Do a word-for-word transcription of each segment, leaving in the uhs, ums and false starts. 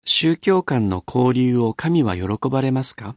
宗教間の交流を神は喜ばれますか？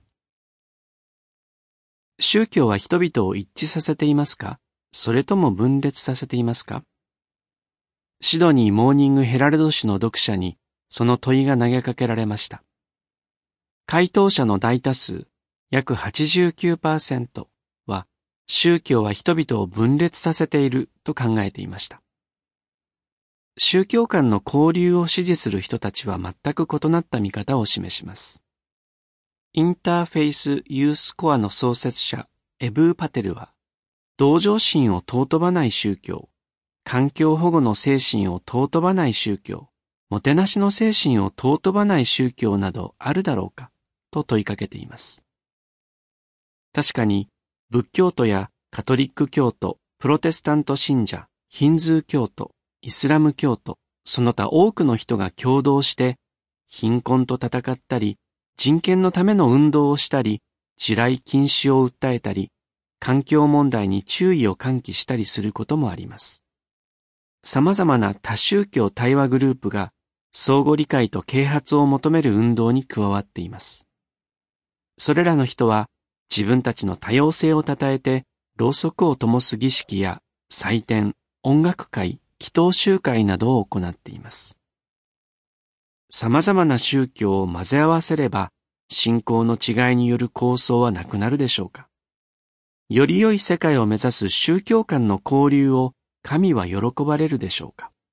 宗教は人々を一致させていますか？それとも分裂させていますか？シドニーモーニングヘラルド紙の読者にその問いが投げかけられました。回答者の大多数、約 はちじゅうきゅうパーセント は、宗教は人々を分裂させていると考えていました。宗教間の交流を支持する人たちは全く異なった見方を示します。インターフェイス・ユースコアの創設者、エブー・パテルは、同情心を尊ばない宗教、環境保護の精神を尊ばない宗教、もてなしの精神を尊ばない宗教などあるだろうか、と問いかけています。確かに、仏教徒やカトリック教徒、プロテスタント信者、ヒンズー教徒、イスラム教徒、その他多くの人が共同して、貧困と戦ったり、人権のための運動をしたり、地雷禁止を訴えたり、環境問題に注意を喚起したりすることもあります。様々な多宗教対話グループが相互理解と啓発を求める運動に加わっています。それらの人は自分たちの多様性を称えて、ろうそくを灯す儀式や祭典、音楽会、祈祷集会などを行っています。様々な宗教を混ぜ合わせれば、信仰の違いによる抗争はなくなるでしょうか。より良い世界を目指す宗教間の交流を神は喜ばれるでしょうか。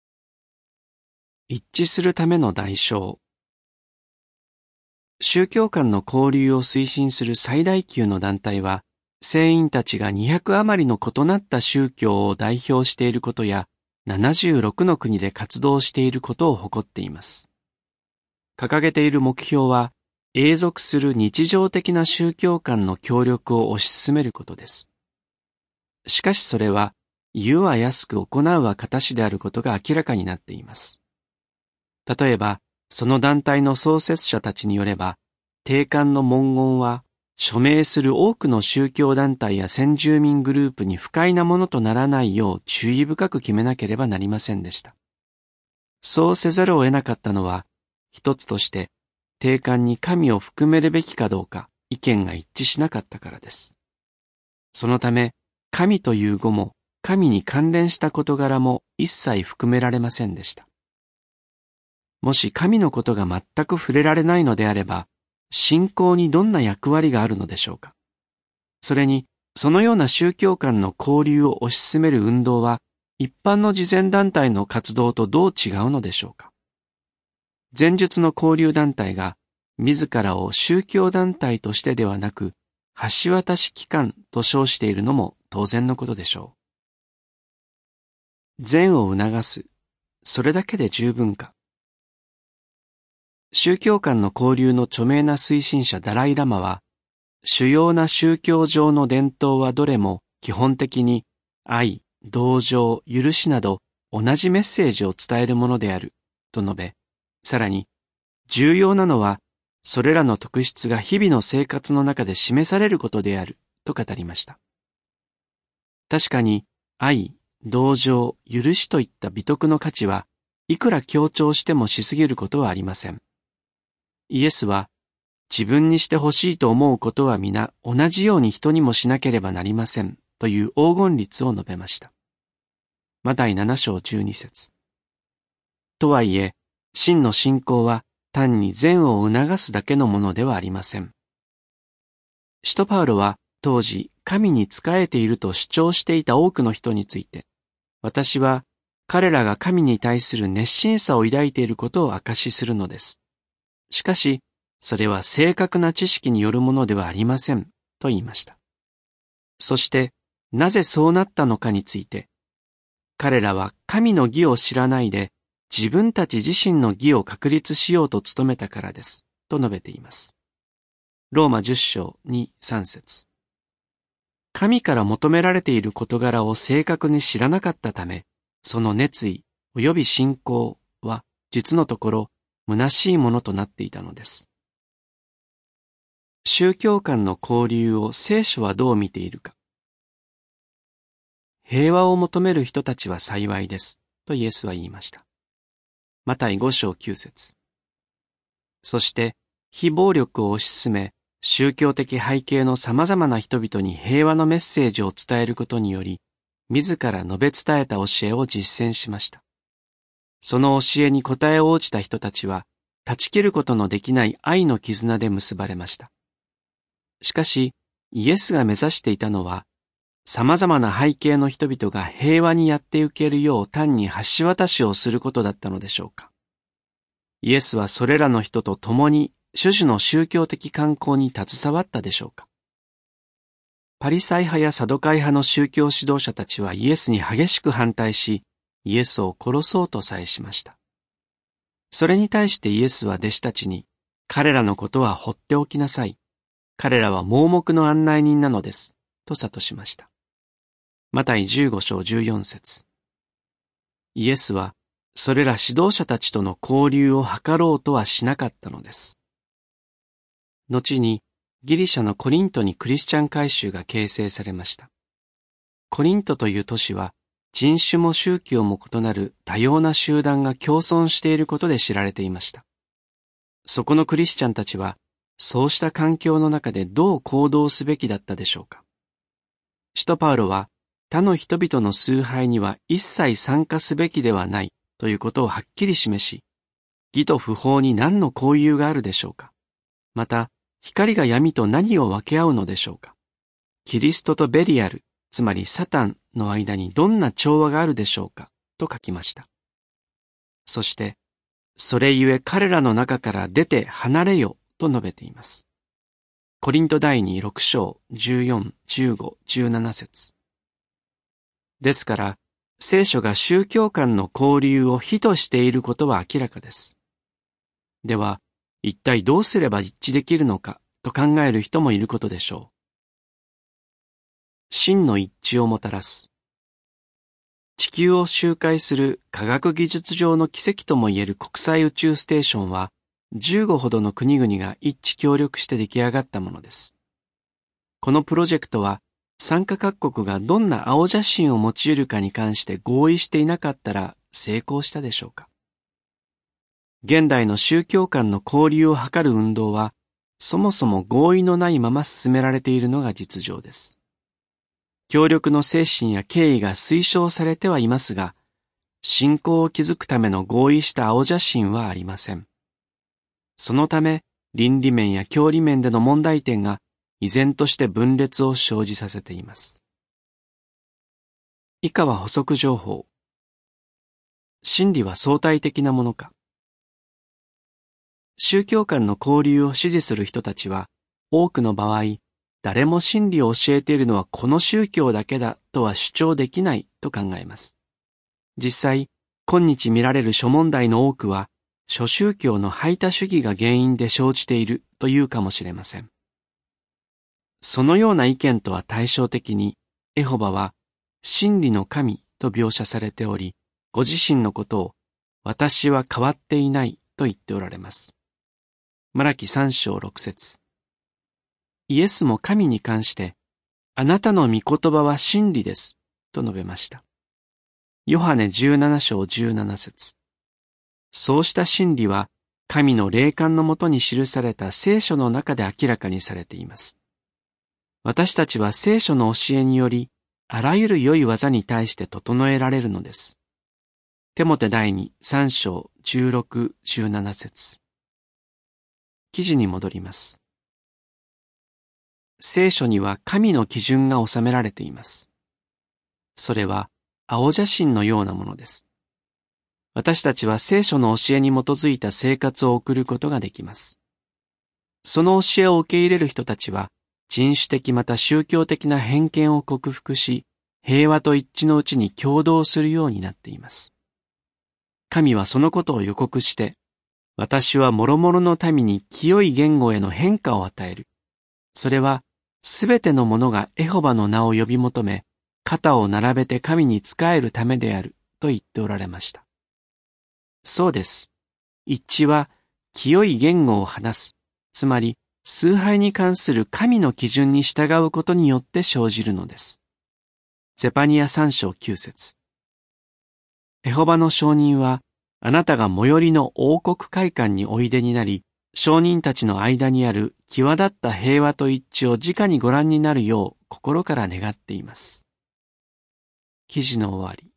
一致するための代償。宗教間の交流を推進する最大級の団体は、聖員たちがにひゃく余りの異なった宗教を代表していることや、ななじゅうろくの国で活動していることを誇っています。掲げている目標は、永続する日常的な宗教間の協力を推し進めることです。しかしそれは、言うは安く行うは形であることが明らかになっています。例えば、その団体の創設者たちによれば、定款の文言は、署名する多くの宗教団体や先住民グループに不快なものとならないよう注意深く決めなければなりませんでした。そうせざるを得なかったのは、一つとして、定款に神を含めるべきかどうか意見が一致しなかったからです。そのため、神という語も、神に関連した事柄も一切含められませんでした。もし神のことが全く触れられないのであれば、信仰にどんな役割があるのでしょうか。それに、そのような宗教間の交流を推し進める運動は、一般の慈善団体の活動とどう違うのでしょうか。前述の交流団体が、自らを宗教団体としてではなく、橋渡し機関と称しているのも当然のことでしょう。善を促す、それだけで十分か。宗教間の交流の著名な推進者ダライラマは、主要な宗教上の伝統はどれも基本的に愛、同情、許しなど同じメッセージを伝えるものであると述べ、さらに重要なのはそれらの特質が日々の生活の中で示されることであると語りました。確かに愛、同情、許しといった美徳の価値はいくら強調してもしすぎることはありません。イエスは、自分にしてほしいと思うことは皆同じように人にもしなければなりませんという黄金律を述べました。マタイなな章じゅうに節。とはいえ、真の信仰は単に善を促すだけのものではありません。使徒パウロは当時神に仕えていると主張していた多くの人について、私は彼らが神に対する熱心さを抱いていることを証しするのです。しかし、それは正確な知識によるものではありません、と言いました。そして、なぜそうなったのかについて、彼らは神の義を知らないで、自分たち自身の義を確立しようと努めたからです、と述べています。ローマじゅっ章に、さん節。神から求められている事柄を正確に知らなかったため、その熱意及び信仰は、実のところ、虚しいものとなっていたのです。宗教間の交流を聖書はどう見ているか。平和を求める人たちは幸いです、とイエスは言いました。マタイご章きゅう節。 そして非暴力を推し進め、宗教的背景の様々な人々に平和のメッセージを伝えることにより、自ら述べ伝えた教えを実践しました。その教えに応え応じた人たちは、断ち切ることのできない愛の絆で結ばれました。しかし、イエスが目指していたのは、様々な背景の人々が平和にやってゆけるよう単に橋渡しをすることだったのでしょうか。イエスはそれらの人と共に種々の宗教的慣行に携わったでしょうか。パリサイ派やサドカイ派の宗教指導者たちはイエスに激しく反対し、イエスを殺そうとさえしました。それに対してイエスは弟子たちに、彼らのことは放っておきなさい。彼らは盲目の案内人なのです。と諭しました。マタイじゅうご章じゅうよん節。イエスは、それら指導者たちとの交流を図ろうとはしなかったのです。後に、ギリシャのコリントにクリスチャン改宗が形成されました。コリントという都市は、人種も宗教も異なる多様な集団が共存していることで知られていました。そこのクリスチャンたちは、そうした環境の中でどう行動すべきだったでしょうか。使徒パウロは、他の人々の崇拝には一切参加すべきではないということをはっきり示し、義と不法に何の交友があるでしょうか。また、光が闇と何を分け合うのでしょうか。キリストとベリアル、つまりサタンの間にどんな調和があるでしょうか、と書きました。そして、それゆえ彼らの中から出て離れよと述べています。コリント第二六章じゅうよん、じゅうご、じゅうなな節。ですから、聖書が宗教間の交流を非としていることは明らかです。では、一体どうすれば一致できるのかと考える人もいることでしょう。真の一致をもたらす。地球を周回する科学技術上の奇跡ともいえる国際宇宙ステーションは、じゅうごほどの国々が一致協力して出来上がったものです。このプロジェクトは、参加各国がどんな青写真を用いるかに関して合意していなかったら成功したでしょうか。現代の宗教間の交流を図る運動は、そもそも合意のないまま進められているのが実情です。協力の精神や敬意が推奨されてはいますが、信仰を築くための合意した青写真はありません。そのため、倫理面や教理面での問題点が依然として分裂を生じさせています。以下は補足情報。真理は相対的なものか。宗教間の交流を支持する人たちは、多くの場合、誰も真理を教えているのはこの宗教だけだとは主張できないと考えます。実際、今日見られる諸問題の多くは、諸宗教の排他主義が原因で生じているというかもしれません。そのような意見とは対照的に、エホバは真理の神と描写されており、ご自身のことを私は変わっていないと言っておられます。マラキさん章ろく節。イエスも神に関して、あなたの御言葉は真理です、と述べました。ヨハネじゅうなな章じゅうなな節。そうした真理は、神の霊感のもとに記された聖書の中で明らかにされています。私たちは聖書の教えにより、あらゆる良い技に対して整えられるのです。テモテ第二三章じゅうろく、じゅうなな節。記事に戻ります。聖書には神の基準が収められています。それは青写真のようなものです。私たちは聖書の教えに基づいた生活を送ることができます。その教えを受け入れる人たちは、人種的また宗教的な偏見を克服し、平和と一致のうちに共同するようになっています。神はそのことを予告して、私は諸々の民に清い言語への変化を与える。それは、すべての者がエホバの名を呼び求め、肩を並べて神に仕えるためである、と言っておられました。そうです。一致は、清い言語を話す、つまり、崇拝に関する神の基準に従うことによって生じるのです。ゼパニヤさん章きゅう節。エホバの証人は、あなたが最寄りの王国会館においでになり、 証人たちの間にある際立った平和と一致を直にご覧になるよう心から願っています。記事の終わり。